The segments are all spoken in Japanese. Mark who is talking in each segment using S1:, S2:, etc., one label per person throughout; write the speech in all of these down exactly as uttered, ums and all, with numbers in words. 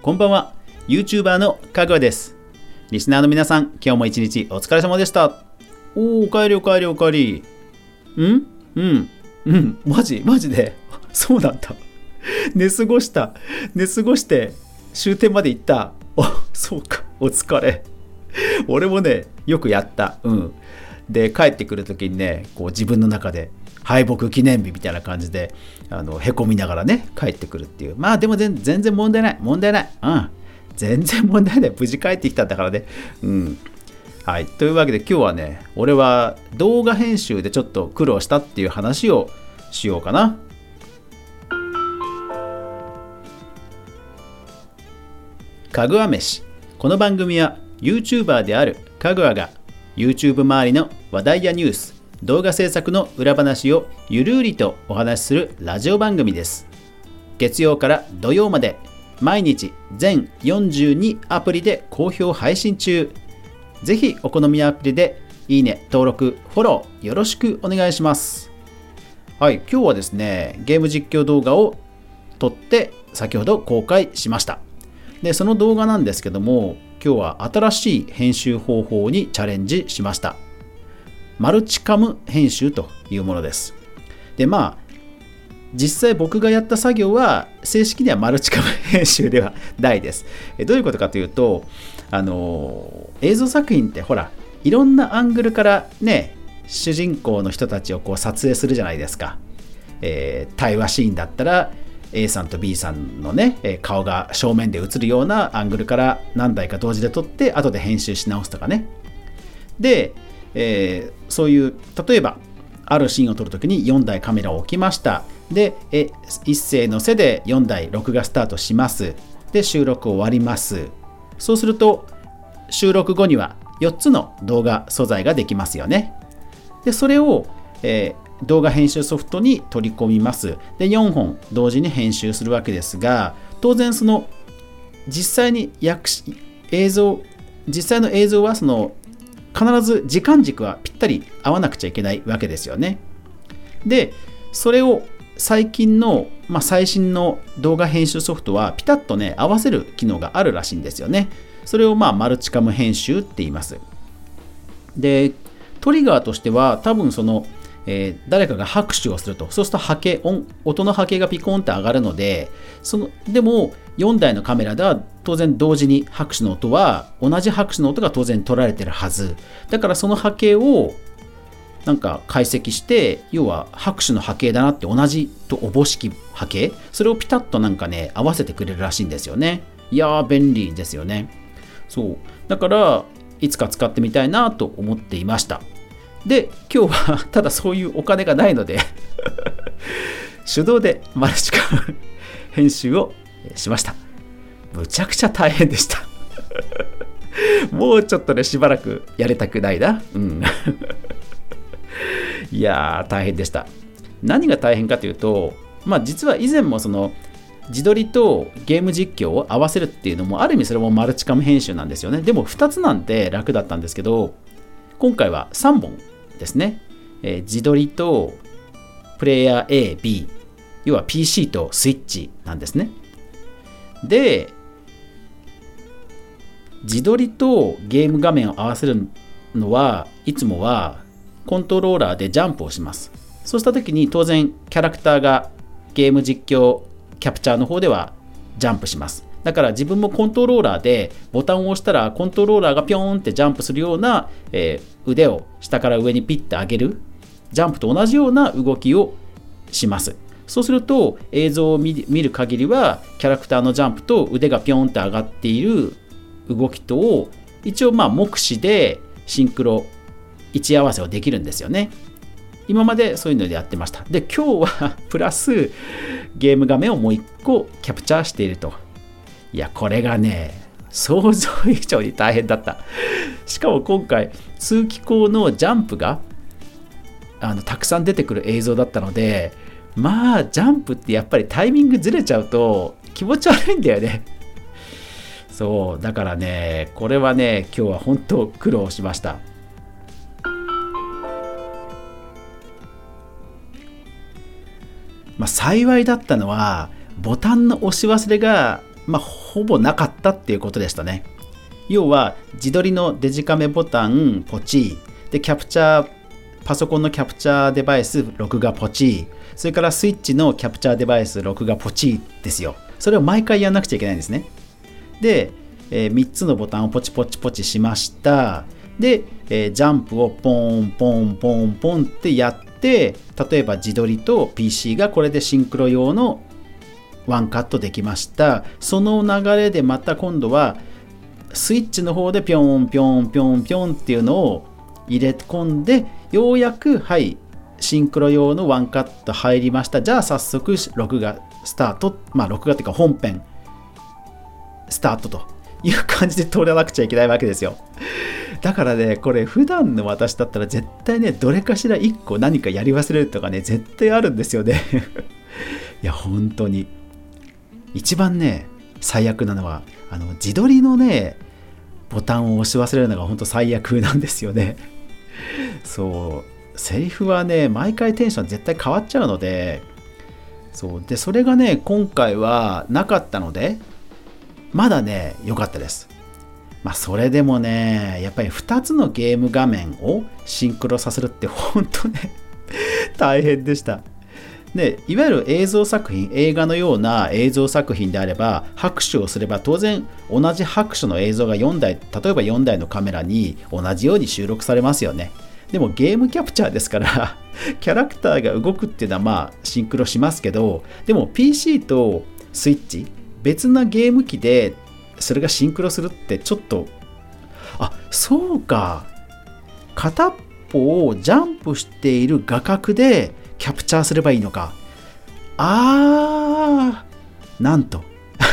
S1: こんばんは。 YouTuber のかぐわです。リスナーの皆さん、今日も一日お疲れ様でした。おー、おかえりおかえりおかえり。んうんうんマジマジでそうなんだ。寝過ごした寝過ごして終点まで行った。おそうか、お疲れ。俺もね、よくやった。うんで、帰ってくるときにね、こう自分の中で敗北記念日みたいな感じで、あのへこみながらね、帰ってくるっていう。まあでも全全然問題ない問題ないうん全然問題ない。無事帰ってきたんだからね。うんはい、というわけで今日はね、俺は動画編集でちょっと苦労したっていう話をしようかな。かぐわ飯。この番組は YouTuber であるかぐわが YouTube 周りの話題やニュース、動画制作の裏話をゆるりとお話しするラジオ番組です。月曜から土曜まで毎日全よんじゅうにアプリで好評配信中。ぜひお好みのアプリでいいね、登録、フォローよろしくお願いします。はい、今日はですね、ゲーム実況動画を撮って先ほど公開しました。で、その動画なんですけども、今日は新しい編集方法にチャレンジしました。マルチカム編集というものです。で、まあ実際僕がやった作業は正式にはマルチカム編集ではないです。えどういうことかというと、あの映像作品ってほら、いろんなアングルからね、主人公の人たちをこう撮影するじゃないですか。えー、対話シーンだったら A さんと B さんのね、顔が正面で映るようなアングルから何台か同時で撮って後で編集し直すとかね。で、えー、そういう例えばあるシーンを撮るときによんだいカメラを置きました。で、え一斉のせでよんだい録画スタートします。で、収録終わります。そうすると収録後にはよっつの動画素材ができますよね。で、それを、えー、動画編集ソフトに取り込みます。で、よんほん同時に編集するわけですが、当然その実際に訳し映像実際の映像はその必ず時間軸はぴったり合わなくちゃいけないわけですよね。で、それを最近の、まあ、最新の動画編集ソフトはピタッとね、合わせる機能があるらしいんですよね。それをまあマルチカム編集って言います。で、トリガーとしては多分その、えー、誰かが拍手をすると、そうすると波形、音、音の波形がピコンって上がるので、そのでもよんだいのカメラでは当然同時に拍手の音は同じ拍手の音が当然取られてるはず。だからその波形をなんか解析して、要は拍手の波形だなって同じとおぼしき波形、それをピタッとなんかね、合わせてくれるらしいんですよね。いやー便利ですよね。そうだからいつか使ってみたいなと思っていました。で、今日はただそういうお金がないので手動でマルチカム編集をしました。むちゃくちゃ大変でしたもうちょっとね、しばらくやりたくないな。うんいやー大変でした。何が大変かというと、まあ実は以前もその自撮りとゲーム実況を合わせるっていうのもある意味それもマルチカム編集なんですよね。でもふたつなんて楽だったんですけど、今回はさんぼんですね。えー、自撮りとプレイヤー A、B、要は ピーシー とスイッチなんですね。で、自撮りとゲーム画面を合わせるのはいつもはコントローラーでジャンプをします。そうした時に当然キャラクターがゲーム実況キャプチャーの方ではジャンプします。だから自分もコントローラーでボタンを押したらコントローラーがピョーンってジャンプするような、えー、腕を下から上にピッて上げるジャンプと同じような動きをします。そうすると映像を 見, 見る限りはキャラクターのジャンプと腕がピョーンって上がっている動きとを一応まあ目視でシンクロ位置合わせをできるんですよね。今までそういうのでやってました。で、今日はプラスゲーム画面をもう一個キャプチャーしていると。いや、これがね、想像以上に大変だった。しかも今回通気口のジャンプがあのたくさん出てくる映像だったので、まあジャンプってやっぱりタイミングずれちゃうと気持ち悪いんだよね。そうだからね、これはね、今日は本当苦労しました。まあ、幸いだったのはボタンの押し忘れが、まあ、 ほぼなかったっていうことでしたね。要は自撮りのデジカメボタンポチで、キャプチャーパソコンのキャプチャーデバイス録画ポチ、それからスイッチのキャプチャーデバイス録画ポチですよ。それを毎回やんなくちゃいけないんですね。で、えー、みっつのボタンをポチポチポチしました。で、えー、ジャンプをポンポンポンポンってやって、例えば自撮りと ピーシー がこれでシンクロ用のワンカットできました。その流れでまた今度はスイッチの方でピョンピョンピョンピョンっていうのを入れ込んで、ようやくはいシンクロ用のワンカット入りました。じゃあ早速録画スタート、まあ録画っていうか本編スタートという感じで撮らなくちゃいけないわけですよ。だからね、これ普段の私だったら絶対ね、どれかしらいっこ何かやり忘れるとかね、絶対あるんですよね。いや本当に一番ね最悪なのはあの自撮りのねボタンを押し忘れるのが本当最悪なんですよね。そうセリフはね毎回テンション絶対変わっちゃうので、そうでそれがね今回はなかったのでまだね良かったです。まあそれでもねやっぱりふたつのゲーム画面をシンクロさせるって本当ね大変でした。でいわゆる映像作品、映画のような映像作品であれば拍手をすれば当然同じ拍手の映像がよんだい、例えばよんだいのカメラに同じように収録されますよね。でもゲームキャプチャーですからキャラクターが動くっていうのはまあシンクロしますけど、でも ピーシー とスイッチ別なゲーム機でそれがシンクロするってちょっと、あ、そうか、片っぽをジャンプしている画角でキャプチャーすればいいのか。あー、なんと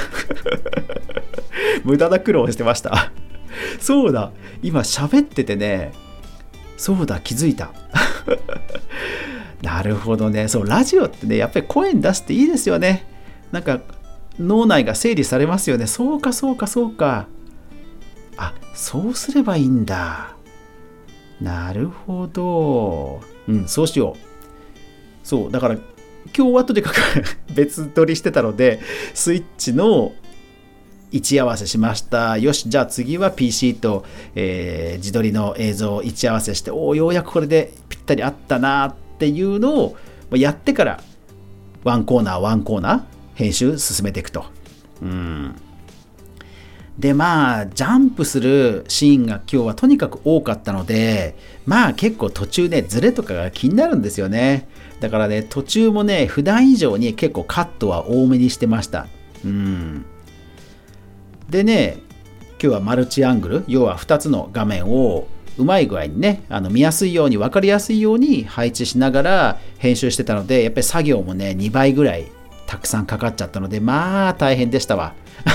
S1: 無駄な苦労をしてました。そうだ、今喋っててね、そうだ気づいた。なるほどね。そうラジオってねやっぱり声に出していいですよね。なんか脳内が整理されますよね。そうかそうかそうか。あ、そうすればいいんだ。なるほど。うん、そうしよう。そうだから今日はとにかく別撮りしてたのでスイッチの位置合わせしました。よし、じゃあ次は ピーシー と、えー、自撮りの映像を位置合わせして、おー、ようやくこれでぴったり合ったなっていうのをやってからワンコーナーワンコーナー編集進めていくと。うんでまあジャンプするシーンが今日はとにかく多かったので、まあ結構途中ねズレとかが気になるんですよね。だからね途中もね普段以上に結構カットは多めにしてました。うんでね今日はマルチアングル、要はふたつの画面をうまい具合にねあの見やすいように分かりやすいように配置しながら編集してたので、やっぱり作業もねにばいぐらいたくさんかかっちゃったので、まあ大変でしたわ。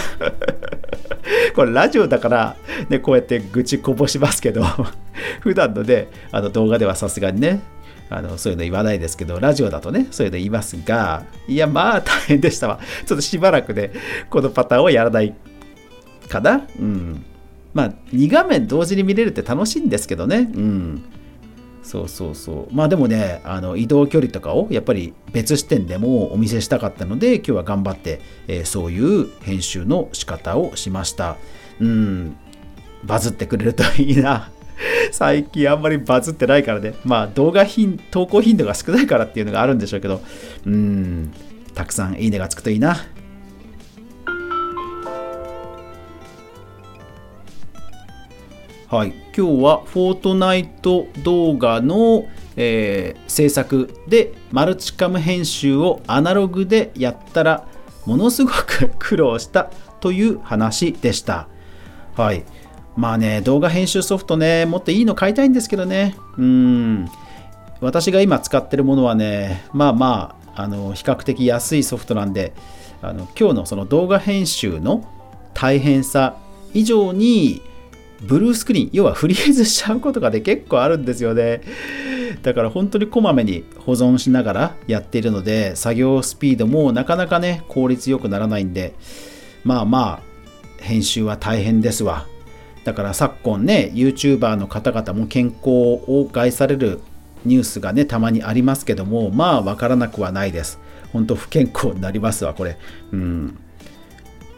S1: これラジオだから、ね、こうやって愚痴こぼしますけど普段のねあの動画ではさすがにねあのそういうの言わないですけど、ラジオだとねそういうの言いますが、いやまあ大変でしたわ。ちょっとしばらくねこのパターンをやらないかな。うんまあに画面同時に見れるって楽しいんですけどね。うんそうそうそう。まあでもねあの移動距離とかをやっぱり別視点でもお見せしたかったので今日は頑張って、えー、そういう編集の仕方をしました。うんバズってくれるといいな。最近あんまりバズってないからね、まあ動画頻投稿頻度が少ないからっていうのがあるんでしょうけど、うんたくさんいいねがつくといいな。はい、今日はフォートナイト動画の、えー、制作でマルチカム編集をアナログでやったらものすごく苦労したという話でした。はい、まあね動画編集ソフトねもっといいの買いたいんですけどね。うん私が今使ってるものはねまあまああの比較的安いソフトなんで、あの今日のその動画編集の大変さ以上にブルースクリーン、要はフリーズしちゃうことがね結構あるんですよね。だから本当にこまめに保存しながらやっているので作業スピードもなかなかね効率よくならないんで、まあまあ編集は大変ですわ。だから昨今ね YouTuber の方々も健康を害されるニュースがねたまにありますけども、まあわからなくはないです。本当不健康になりますわこれ。うん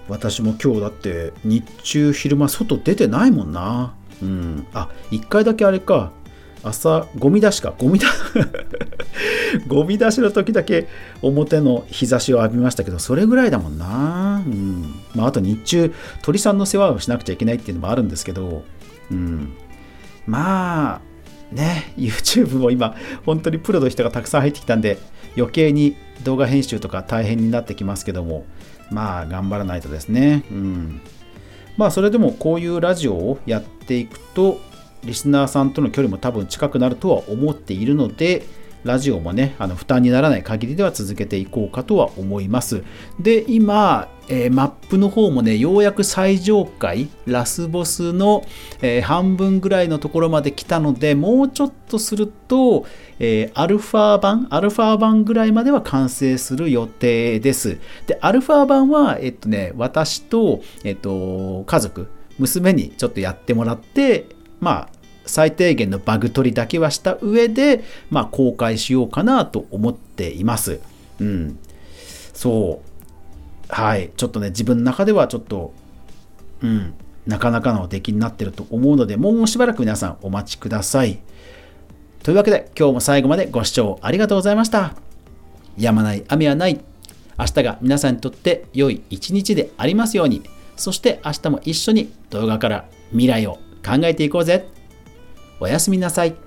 S1: 私も今日だって日中昼間外出てないもんな。うん。あ、一回だけあれか。朝ゴミ出しかゴミだゴミ出しの時だけ表の日差しを浴びましたけど、それぐらいだもんな。うん。まああと日中鳥さんの世話をしなくちゃいけないっていうのもあるんですけど、うん。まあね、YouTube も今本当にプロの人がたくさん入ってきたんで、余計に動画編集とか大変になってきますけども、まあ頑張らないとですね。うん。まあそれでもこういうラジオをやっていくとリスナーさんとの距離も多分近くなるとは思っているので、ラジオもね、あの負担にならない限りでは続けていこうかとは思います。で、今、えー、マップの方もね、ようやく最上階、ラスボスの、えー、半分ぐらいのところまで来たので、もうちょっとすると、えー、アルファ版、アルファ版ぐらいまでは完成する予定です。で、アルファ版は、えっとね、私と、えっと、家族、娘にちょっとやってもらって、まあ、最低限のバグ取りだけはした上で、まあ、公開しようかなと思っています。うん。そう。はい。ちょっとね、自分の中ではちょっと、うん、なかなかの出来になってると思うので、もうしばらく皆さんお待ちください。というわけで、今日も最後までご視聴ありがとうございました。止まない雨はない。明日が皆さんにとって良い一日でありますように。そして明日も一緒に動画から未来を考えていこうぜ。おやすみなさい。